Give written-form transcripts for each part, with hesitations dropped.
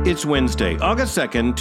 It's Wednesday, August 2nd,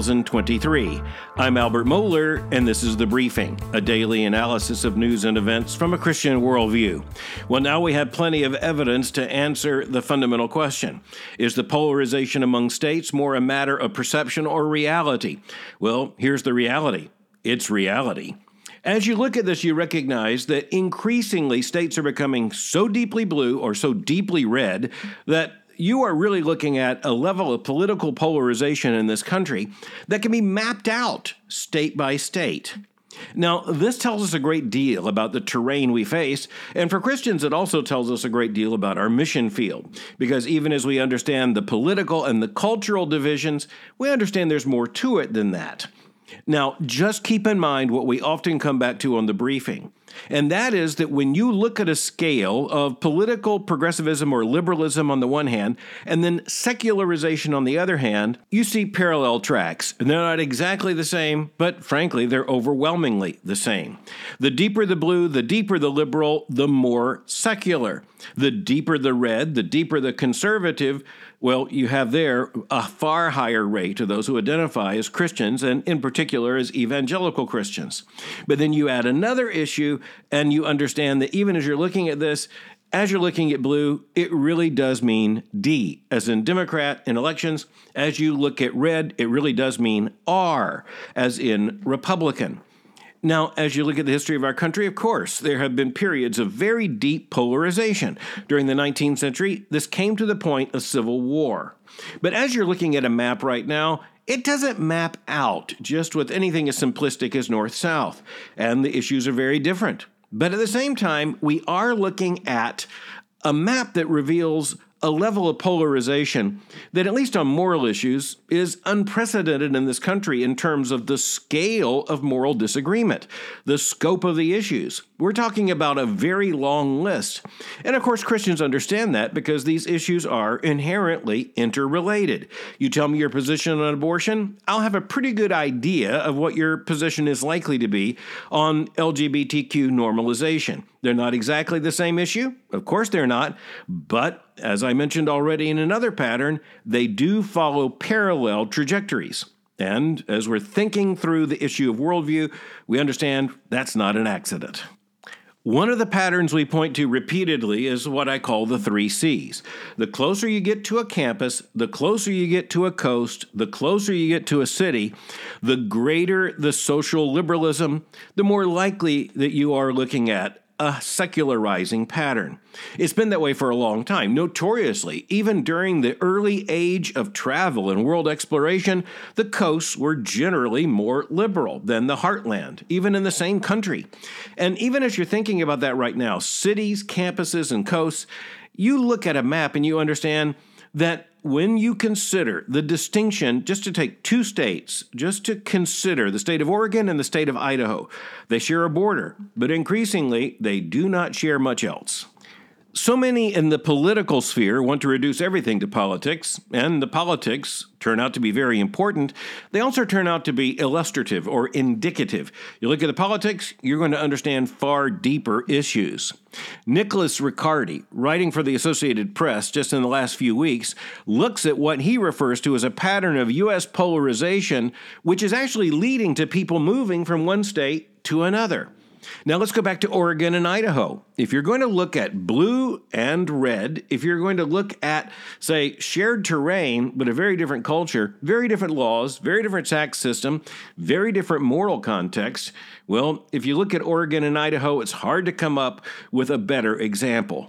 2023. I'm Albert Mohler, and this is The Briefing, a daily analysis of news and events from a Christian worldview. Well, now we have plenty of evidence to answer the fundamental question. Is the polarization among states more a matter of perception or reality? Well, here's the reality. It's reality. As you look at this, you recognize that increasingly states are becoming so deeply blue or so deeply red that you are really looking at a level of political polarization in this country that can be mapped out state by state. Now, this tells us a great deal about the terrain we face, and for Christians, it also tells us a great deal about our mission field, because even as we understand the political and the cultural divisions, we understand there's more to it than that. Now, just keep in mind what we often come back to on The Briefing, and that is that when you look at a scale of political progressivism or liberalism on the one hand, and then secularization on the other hand, you see parallel tracks. And they're not exactly the same, but frankly, they're overwhelmingly the same. The deeper the blue, the deeper the liberal, the more secular. The deeper the red, the deeper the conservative, well, you have there a far higher rate of those who identify as Christians, and in particular as evangelical Christians. But then you add another issue, and you understand that even as you're looking at this, as you're looking at blue, it really does mean D, as in Democrat in elections. As you look at red, it really does mean R, as in Republican. Now, as you look at the history of our country, of course, there have been periods of very deep polarization. During the 19th century, this came to the point of civil war. But as you're looking at a map right now, it doesn't map out just with anything as simplistic as north-south, and the issues are very different. But at the same time, we are looking at a map that reveals a level of polarization that, at least on moral issues, is unprecedented in this country in terms of the scale of moral disagreement, the scope of the issues. We're talking about a very long list. And of course, Christians understand that because these issues are inherently interrelated. You tell me your position on abortion, I'll have a pretty good idea of what your position is likely to be on LGBTQ normalization. They're not exactly the same issue. Of course they're not. But as I mentioned already in another pattern, they do follow parallel trajectories. And as we're thinking through the issue of worldview, we understand that's not an accident. One of the patterns we point to repeatedly is what I call the 3 C's. The closer you get to a campus, the closer you get to a coast, the closer you get to a city, the greater the social liberalism, the more likely that you are looking at a secularizing pattern. It's been that way for a long time. Notoriously, even during the early age of travel and world exploration, the coasts were generally more liberal than the heartland, even in the same country. And even as you're thinking about that right now, cities, campuses, and coasts, you look at a map and you understand that when you consider the distinction, just to take 2 states, just to consider the state of Oregon and the state of Idaho, they share a border, but increasingly they do not share much else. So many in the political sphere want to reduce everything to politics, and the politics turn out to be very important. They also turn out to be illustrative or indicative. You look at the politics, you're going to understand far deeper issues. Nicholas Riccardi, writing for the Associated Press just in the last few weeks, looks at what he refers to as a pattern of U.S. polarization, which is actually leading to people moving from one state to another. Now let's go back to Oregon and Idaho. If you're going to look at blue and red, if you're going to look at, say, shared terrain, but a very different culture, very different laws, very different tax system, very different moral context, well, if you look at Oregon and Idaho, it's hard to come up with a better example.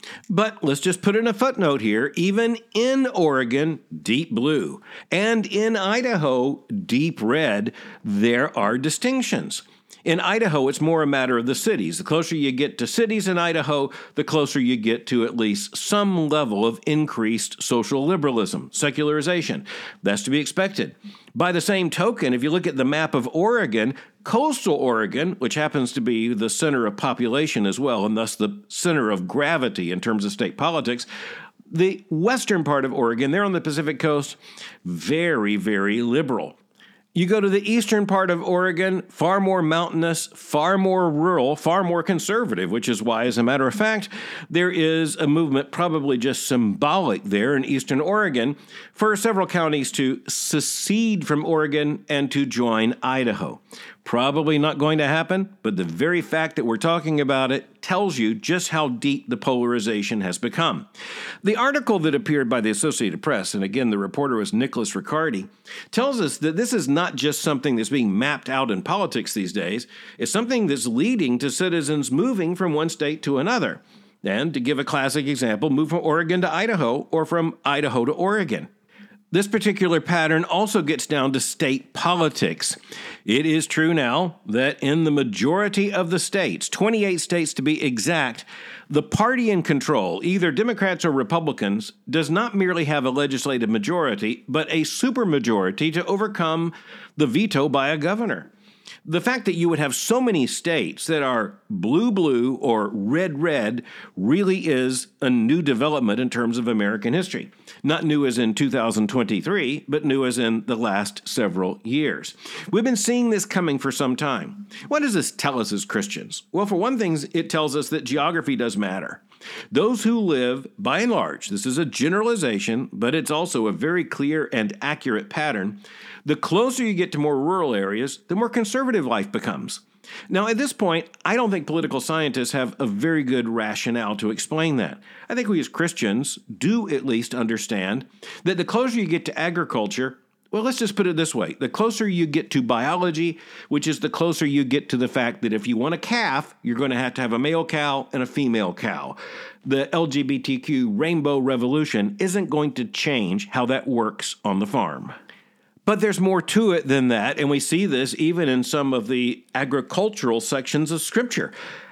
But let's just put in a footnote here. Even in Oregon, deep blue, and in Idaho, deep red, there are distinctions. In Idaho, it's more a matter of the cities. The closer you get to cities in Idaho, the closer you get to at least some level of increased social liberalism, secularization. That's to be expected. By the same token, if you look at the map of Oregon, coastal Oregon, which happens to be the center of population as well, and thus the center of gravity in terms of state politics, the western part of Oregon, there on the Pacific coast, very, very liberal. You go to the eastern part of Oregon, far more mountainous, far more rural, far more conservative, which is why, as a matter of fact, there is a movement, probably just symbolic there in eastern Oregon, for several counties to secede from Oregon and to join Idaho. Probably not going to happen, but the very fact that we're talking about it tells you just how deep the polarization has become. The article that appeared by the Associated Press, and again, the reporter was Nicholas Riccardi, tells us that this is not just something that's being mapped out in politics these days. It's something that's leading to citizens moving from one state to another. And to give a classic example, move from Oregon to Idaho or from Idaho to Oregon. This particular pattern also gets down to state politics. It is true now that in the majority of the states, 28 states to be exact, the party in control, either Democrats or Republicans, does not merely have a legislative majority, but a supermajority to overcome the veto by a governor. The fact that you would have so many states that are blue-blue or red-red really is a new development in terms of American history. Not new as in 2023, but new as in the last several years. We've been seeing this coming for some time. What does this tell us as Christians? Well, for one thing, it tells us that geography does matter. Those who live, by and large, this is a generalization, but it's also a very clear and accurate pattern. The closer you get to more rural areas, the more conservative life becomes. Now, at this point, I don't think political scientists have a very good rationale to explain that. I think we as Christians do at least understand that the closer you get to agriculture, well, let's just put it this way. The closer you get to biology, which is the closer you get to the fact that if you want a calf, you're going to have a male cow and a female cow. The LGBTQ rainbow revolution isn't going to change how that works on the farm. But there's more to it than that, and we see this even in some of the agricultural sections of Scripture.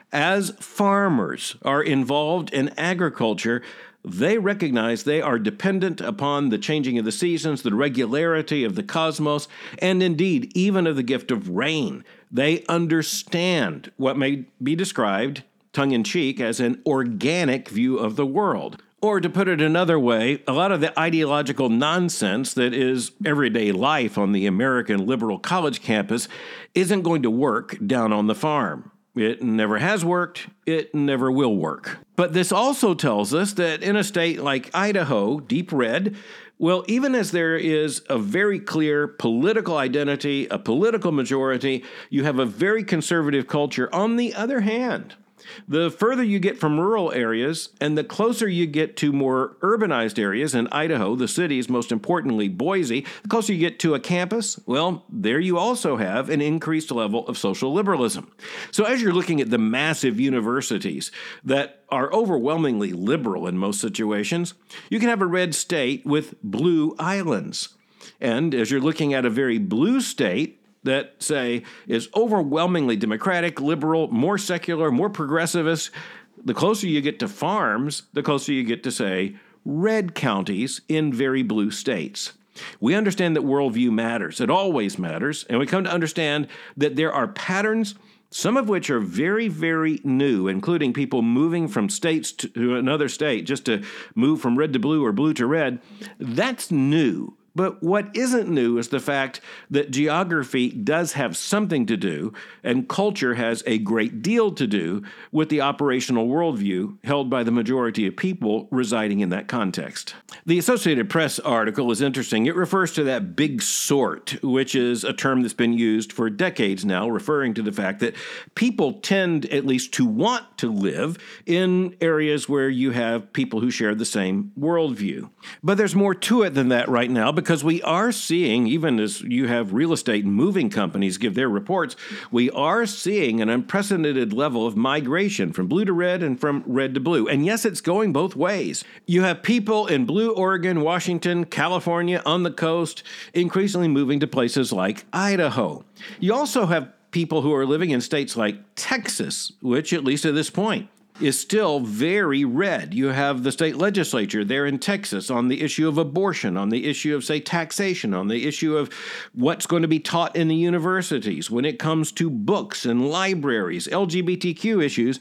As farmers are involved in agriculture, they recognize they are dependent upon the changing of the seasons, the regularity of the cosmos, and indeed even of the gift of rain. They understand what may be described, tongue-in-cheek, as an organic view of the world. Or to put it another way, a lot of the ideological nonsense that is everyday life on the American liberal college campus isn't going to work down on the farm. It never has worked. It never will work. But this also tells us that in a state like Idaho, deep red, well, even as there is a very clear political identity, a political majority, you have a very conservative culture. On the other hand, the further you get from rural areas and the closer you get to more urbanized areas in Idaho, the cities, most importantly Boise, the closer you get to a campus, well, there you also have an increased level of social liberalism. So as you're looking at the massive universities that are overwhelmingly liberal in most situations, you can have a red state with blue islands. And as you're looking at a very blue state, that, say, is overwhelmingly democratic, liberal, more secular, more progressivist, the closer you get to farms, the closer you get to, say, red counties in very blue states. We understand that worldview matters. It always matters. And we come to understand that there are patterns, some of which are very, very new, including people moving from states to another state just to move from red to blue or blue to red. That's new. But what isn't new is the fact that geography does have something to do, and culture has a great deal to do with the operational worldview held by the majority of people residing in that context. The Associated Press article is interesting. It refers to that big sort, which is a term that's been used for decades now, referring to the fact that people tend at least to want to live in areas where you have people who share the same worldview. But there's more to it than that right now, because we are seeing, even as you have real estate and moving companies give their reports, we are seeing an unprecedented level of migration from blue to red and from red to blue. And yes, it's going both ways. You have people in blue Oregon, Washington, California, on the coast, increasingly moving to places like Idaho. You also have people who are living in states like Texas, which, at least at this point, is still very red. You have the state legislature there in Texas on the issue of abortion, on the issue of, say, taxation, on the issue of what's going to be taught in the universities when it comes to books and libraries, LGBTQ issues.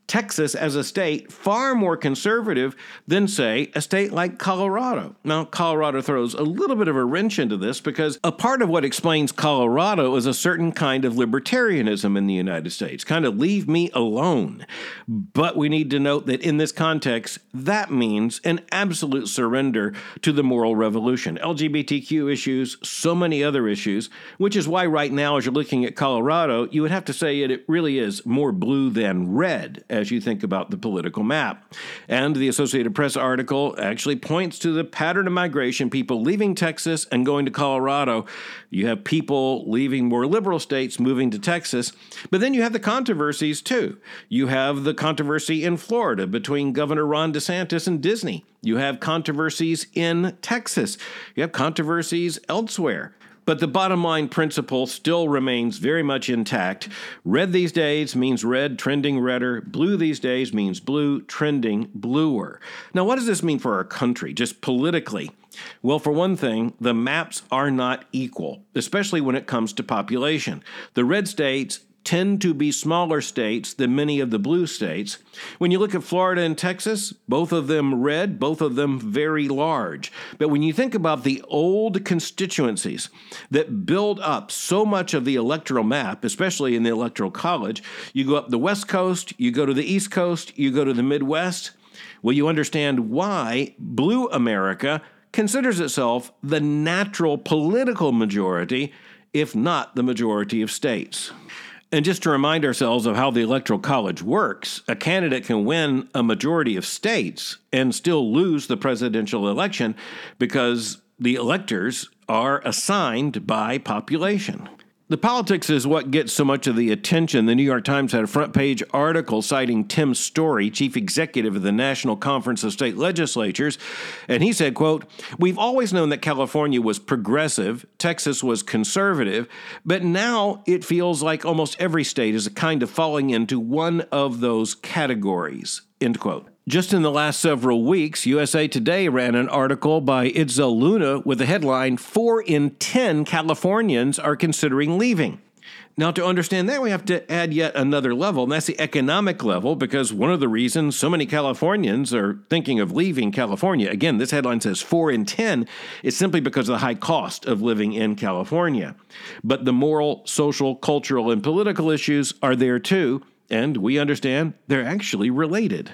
Texas as a state far more conservative than, say, a state like Colorado. Now, Colorado throws a little bit of a wrench into this because a part of what explains Colorado is a certain kind of libertarianism in the United States, kind of leave me alone. But we need to note that in this context, that means an absolute surrender to the moral revolution. LGBTQ issues, so many other issues, which is why right now, as you're looking at Colorado, you would have to say it really is more blue than red as you think about the political map. And the Associated Press article actually points to the pattern of migration, people leaving Texas and going to Colorado. You have people leaving more liberal states, moving to Texas. But then you have the controversies, too. You have the controversy in Florida between Governor Ron DeSantis and Disney. You have controversies in Texas. You have controversies elsewhere. But the bottom line principle still remains very much intact. Red these days means red, trending redder. Blue these days means blue, trending bluer. Now, what does this mean for our country, just politically? Well, for one thing, the maps are not equal, especially when it comes to population. The red states tend to be smaller states than many of the blue states. When you look at Florida and Texas, both of them red, both of them very large. But when you think about the old constituencies that build up so much of the electoral map, especially in the Electoral College, you go up the West Coast, you go to the East Coast, you go to the Midwest, well, you understand why blue America considers itself the natural political majority, if not the majority of states. And just to remind ourselves of how the Electoral College works, a candidate can win a majority of states and still lose the presidential election because the electors are assigned by population. The politics is what gets so much of the attention. The New York Times had a front-page article citing Tim Story, chief executive of the National Conference of State Legislatures, and he said, quote, "We've always known that California was progressive, Texas was conservative, but now it feels like almost every state is kind of falling into one of those categories," end quote. Just in the last several weeks, USA Today ran an article by Itzel Luna with the headline, 4 in 10 Californians are considering leaving. Now, to understand that, we have to add yet another level, and that's the economic level, because one of the reasons so many Californians are thinking of leaving California, again, this headline says 4 in 10, is simply because of the high cost of living in California. But the moral, social, cultural, and political issues are there too, and we understand they're actually related.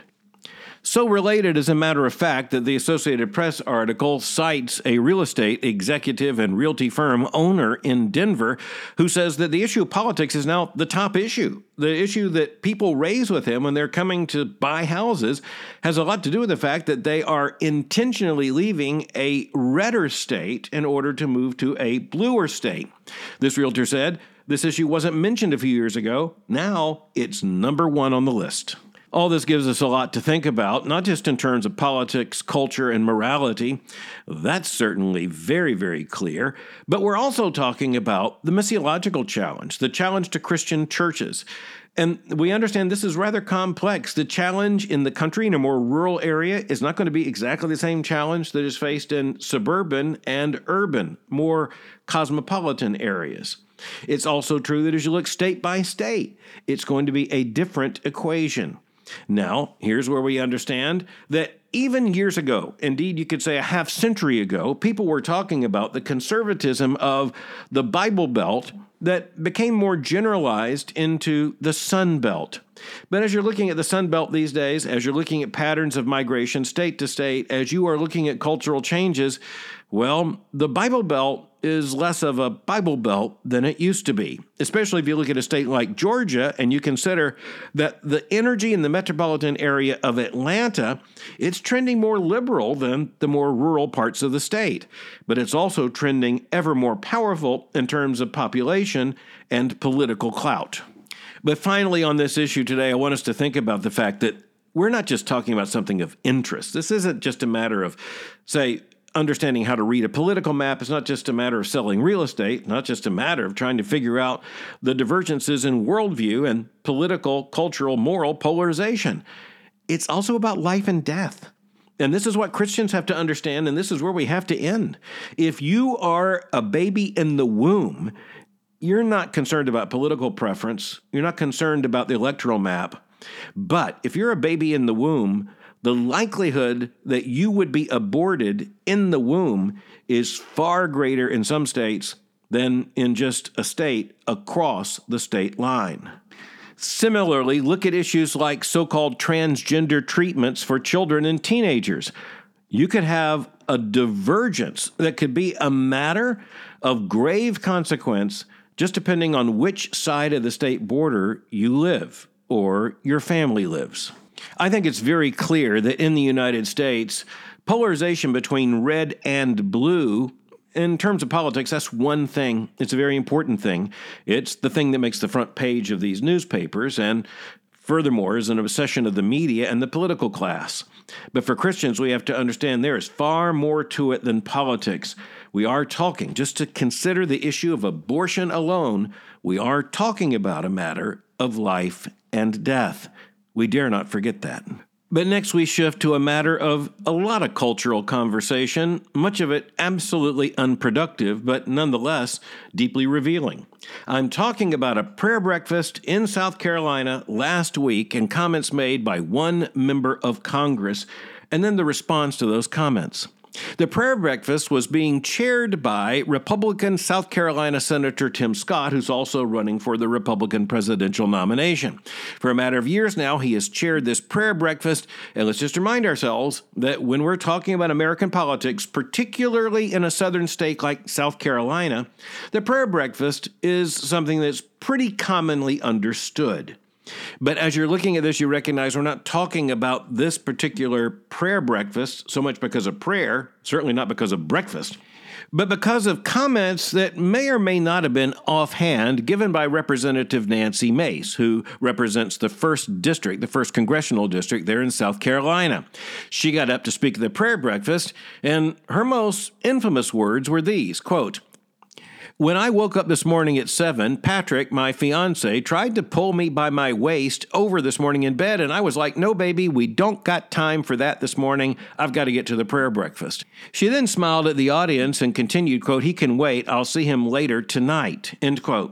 So related, as a matter of fact, that the Associated Press article cites a real estate executive and realty firm owner in Denver who says that the issue of politics is now the top issue. The issue that people raise with him when they're coming to buy houses has a lot to do with the fact that they are intentionally leaving a redder state in order to move to a bluer state. This realtor said this issue wasn't mentioned a few years ago. Now it's number one on the list. All this gives us a lot to think about, not just in terms of politics, culture, and morality. That's certainly very, very clear. But we're also talking about the missiological challenge, the challenge to Christian churches. And we understand this is rather complex. The challenge in the country in a more rural area is not going to be exactly the same challenge that is faced in suburban and urban, more cosmopolitan areas. It's also true that as you look state by state, it's going to be a different equation. Now, here's where we understand that even years ago, indeed you could say a half century ago, people were talking about the conservatism of the Bible Belt that became more generalized into the Sun Belt. But as you're looking at the Sun Belt these days, as you're looking at patterns of migration state to state, as you are looking at cultural changes, well, the Bible Belt is less of a Bible Belt than it used to be, especially if you look at a state like Georgia and you consider that the energy in the metropolitan area of Atlanta, it's trending more liberal than the more rural parts of the state. But it's also trending ever more powerful in terms of population and political clout. But finally, on this issue today, I want us to think about the fact that we're not just talking about something of interest. This isn't just a matter of, say, understanding how to read a political map. It's not just a matter of selling real estate, not just a matter of trying to figure out the divergences in worldview and political, cultural, moral polarization. It's also about life and death. And this is what Christians have to understand, and this is where we have to end. If you are a baby in the womb, you're not concerned about political preference. You're not concerned about the electoral map. But if you're a baby in the womb, the likelihood that you would be aborted in the womb is far greater in some states than in just a state across the state line. Similarly, look at issues like so-called transgender treatments for children and teenagers. You could have a divergence that could be a matter of grave consequence just depending on which side of the state border you live or your family lives. I think it's very clear that in the United States, polarization between red and blue, in terms of politics, that's one thing. It's a very important thing. It's the thing that makes the front page of these newspapers, and furthermore is an obsession of the media and the political class. But for Christians, we have to understand there is far more to it than politics. We are talking, just to consider the issue of abortion alone, we are talking about a matter of life and death. We dare not forget that. But next we shift to a matter of a lot of cultural conversation, much of it absolutely unproductive, but nonetheless deeply revealing. I'm talking about a prayer breakfast in South Carolina last week and comments made by one member of Congress, and then the response to those comments. The prayer breakfast was being chaired by Republican South Carolina Senator Tim Scott, who's also running for the Republican presidential nomination. For a matter of years now, he has chaired this prayer breakfast, and let's just remind ourselves that when we're talking about American politics, particularly in a southern state like South Carolina, the prayer breakfast is something that's pretty commonly understood. But as you're looking at this, you recognize we're not talking about this particular prayer breakfast so much because of prayer, certainly not because of breakfast, but because of comments that may or may not have been offhand given by Representative Nancy Mace, who represents the 1st District, the 1st Congressional District there in South Carolina. She got up to speak at the prayer breakfast, and her most infamous words were these, quote, "When I woke up this morning at 7, Patrick, my fiance, tried to pull me by my waist over this morning in bed, and I was like, no, baby, we don't got time for that this morning. I've got to get to the prayer breakfast." She then smiled at the audience and continued, quote, "He can wait. I'll see him later tonight," end quote.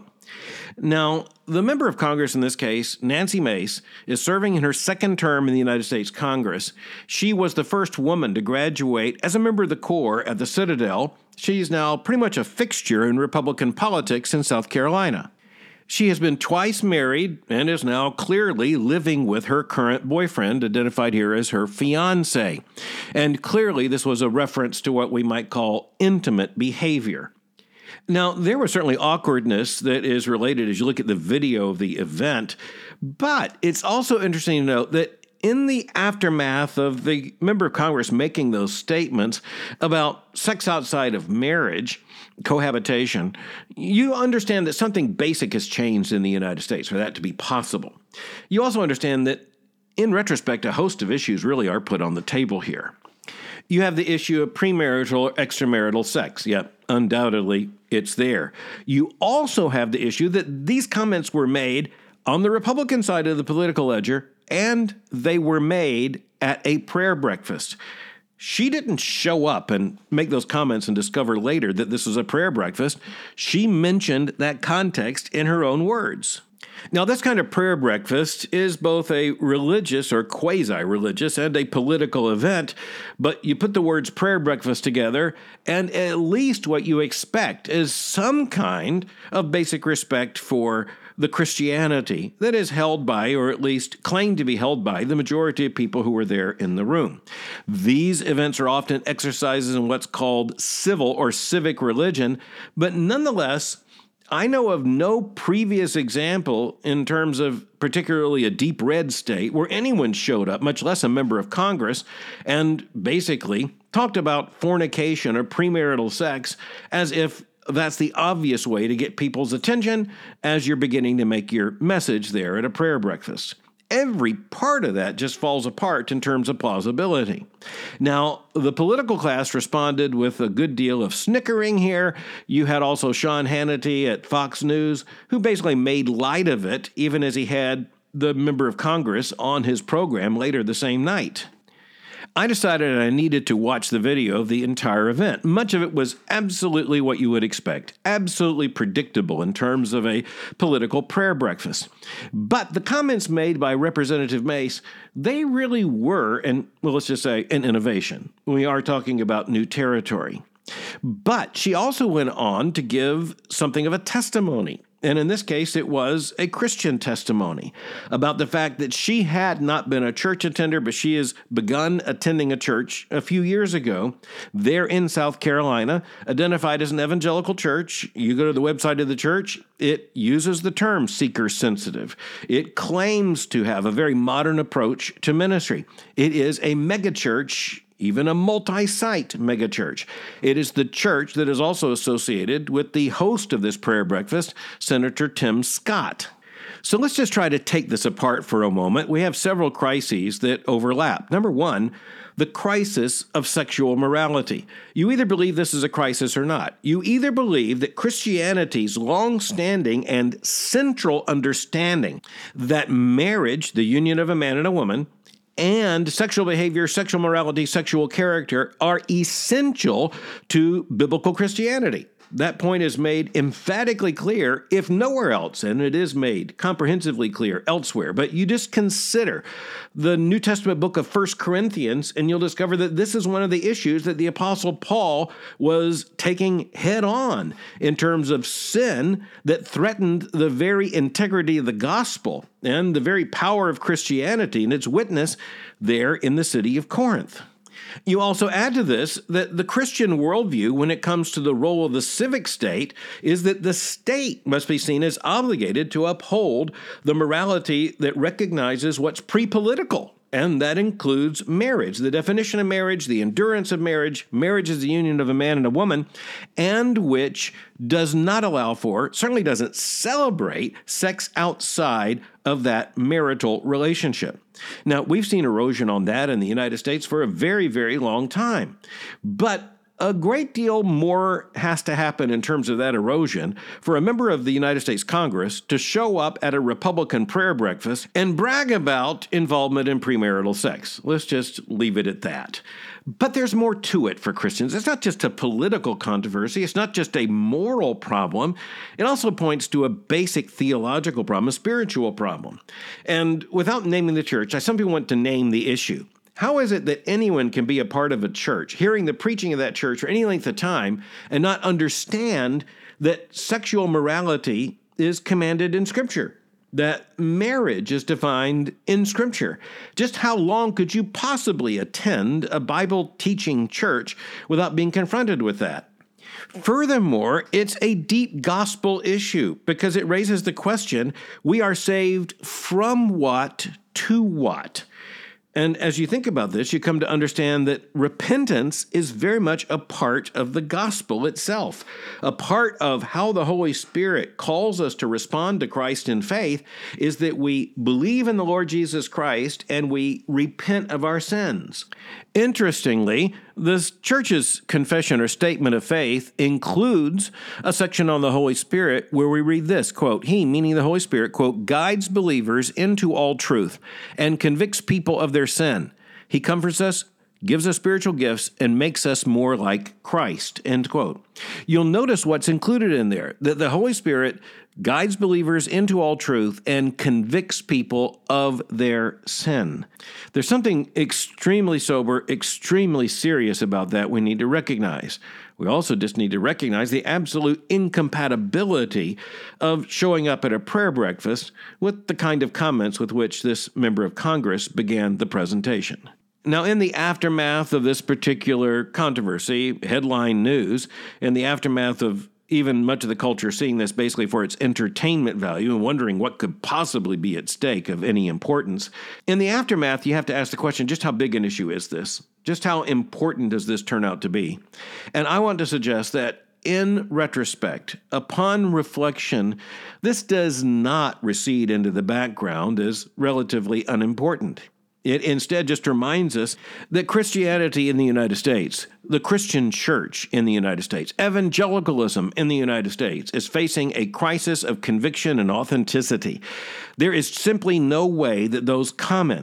Now, the member of Congress in this case, Nancy Mace, is serving in her 2nd term in the United States Congress. She was the first woman to graduate as a member of the Corps at the Citadel. She's now pretty much a fixture in Republican politics in South Carolina. She has been twice married and is now clearly living with her current boyfriend, identified here as her fiancé. And clearly this was a reference to what we might call intimate behavior. Now, there was certainly awkwardness that is related as you look at the video of the event, but it's also interesting to note that in the aftermath of the member of Congress making those statements about sex outside of marriage, cohabitation, you understand that something basic has changed in the United States for that to be possible. You also understand that, in retrospect, a host of issues really are put on the table here. You have the issue of premarital or extramarital sex. Yep, undoubtedly, it's there. You also have the issue that these comments were made on the Republican side of the political ledger, and they were made at a prayer breakfast. She didn't show up and make those comments and discover later that this was a prayer breakfast. She mentioned that context in her own words. Now, this kind of prayer breakfast is both a religious or quasi-religious and a political event, but you put the words prayer breakfast together, and at least what you expect is some kind of basic respect for the Christianity that is held by, or at least claimed to be held by, the majority of people who were there in the room. These events are often exercises in what's called civil or civic religion, but nonetheless, I know of no previous example in terms of particularly a deep red state where anyone showed up, much less a member of Congress, and basically talked about fornication or premarital sex as if that's the obvious way to get people's attention as you're beginning to make your message there at a prayer breakfast. Every part of that just falls apart in terms of plausibility. Now, the political class responded with a good deal of snickering here. You had also Sean Hannity at Fox News, who basically made light of it, even as he had the member of Congress on his program later the same night. I decided I needed to watch the video of the entire event. Much of it was absolutely what you would expect, absolutely predictable in terms of a political prayer breakfast. But the comments made by Representative Mace, they really were, let's just say, an innovation. We are talking about new territory. But she also went on to give something of a testimony. And in this case, it was a Christian testimony about the fact that she had not been a church attender, but she has begun attending a church a few years ago there in South Carolina, identified as an evangelical church. You go to the website of the church, it uses the term seeker sensitive. It claims to have a very modern approach to ministry. It is a megachurch, even a multi-site megachurch. It is the church that is also associated with the host of this prayer breakfast, Senator Tim Scott. So let's just try to take this apart for a moment. We have several crises that overlap. Number one, the crisis of sexual morality. You either believe this is a crisis or not. You either believe that Christianity's long-standing and central understanding that marriage, the union of a man and a woman, and sexual behavior, sexual morality, sexual character are essential to biblical Christianity. That point is made emphatically clear, if nowhere else, and it is made comprehensively clear elsewhere. But you just consider the New Testament book of 1 Corinthians, and you'll discover that this is one of the issues that the Apostle Paul was taking head on in terms of sin that threatened the very integrity of the gospel and the very power of Christianity and its witness there in the city of Corinth. You also add to this that the Christian worldview, when it comes to the role of the civic state, is that the state must be seen as obligated to uphold the morality that recognizes what's pre-political. And that includes marriage, the definition of marriage, the endurance of marriage. Marriage is the union of a man and a woman, and which does not allow for, certainly doesn't celebrate, sex outside of that marital relationship. Now, we've seen erosion on that in the United States for a very, very long time. But a great deal more has to happen in terms of that erosion for a member of the United States Congress to show up at a Republican prayer breakfast and brag about involvement in premarital sex. Let's just leave it at that. But there's more to it for Christians. It's not just a political controversy. It's not just a moral problem. It also points to a basic theological problem, a spiritual problem. And without naming the church, some people want to name the issue. How is it that anyone can be a part of a church, hearing the preaching of that church for any length of time, and not understand that sexual morality is commanded in Scripture, that marriage is defined in Scripture? Just how long could you possibly attend a Bible-teaching church without being confronted with that? Furthermore, it's a deep gospel issue because it raises the question, we are saved from what to what? And as you think about this, you come to understand that repentance is very much a part of the gospel itself. A part of how the Holy Spirit calls us to respond to Christ in faith is that we believe in the Lord Jesus Christ and we repent of our sins. Interestingly, this church's confession or statement of faith includes a section on the Holy Spirit where we read this, quote, He, meaning the Holy Spirit, quote, guides believers into all truth and convicts people of their sin. He comforts us, gives us spiritual gifts, and makes us more like Christ, end quote. You'll notice what's included in there, that the Holy Spirit guides believers into all truth and convicts people of their sin. There's something extremely sober, extremely serious about that we need to recognize. We also just need to recognize the absolute incompatibility of showing up at a prayer breakfast with the kind of comments with which this member of Congress began the presentation. Now, in the aftermath of this particular controversy, headline news, in the aftermath of even much of the culture seeing this basically for its entertainment value and wondering what could possibly be at stake of any importance, in the aftermath, you have to ask the question, just how big an issue is this? Just how important does this turn out to be? And I want to suggest that in retrospect, upon reflection, this does not recede into the background as relatively unimportant. It instead just reminds us that Christianity in the United States, the Christian church in the United States, evangelicalism in the United States is facing a crisis of conviction and authenticity. There is simply no way that those comments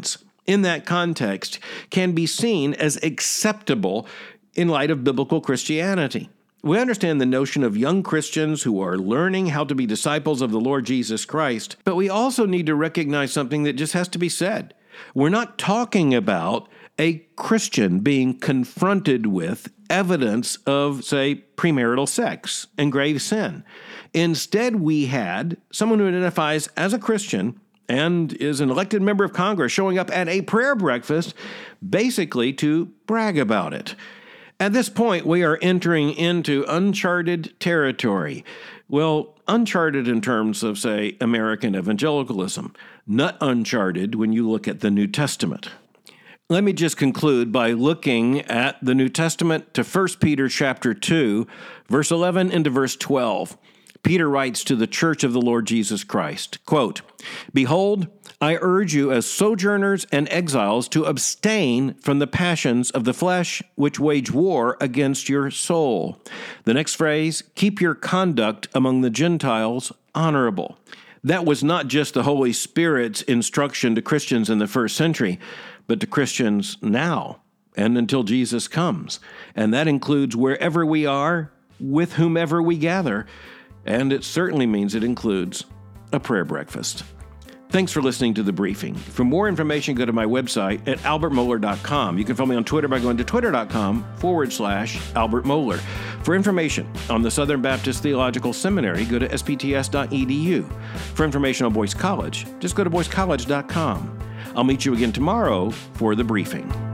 in that context can be seen as acceptable in light of biblical Christianity. We understand the notion of young Christians who are learning how to be disciples of the Lord Jesus Christ, but we also need to recognize something that just has to be said. We're not talking about a Christian being confronted with evidence of, say, premarital sex and grave sin. Instead, we had someone who identifies as a Christian and is an elected member of Congress showing up at a prayer breakfast basically to brag about it. At this point, we are entering into uncharted territory. Well, uncharted in terms of, say, American evangelicalism, not uncharted when you look at the New Testament. Let me just conclude by looking at the New Testament to 1 Peter chapter 2, verse 11 into verse 12. Peter writes to the church of the Lord Jesus Christ, quote, "Behold, I urge you as sojourners and exiles to abstain from the passions of the flesh which wage war against your soul." The next phrase, "Keep your conduct among the Gentiles honorable." That was not just the Holy Spirit's instruction to Christians in the first century, but to Christians now and until Jesus comes. And that includes wherever we are, with whomever we gather. And it certainly means it includes a prayer breakfast. Thanks for listening to The Briefing. For more information, go to my website at albertmohler.com. You can follow me on Twitter by going to twitter.com/Albert Mohler. For information on the Southern Baptist Theological Seminary, go to spts.edu. For information on Boyce College, just go to boycecollege.com. I'll meet you again tomorrow for The Briefing.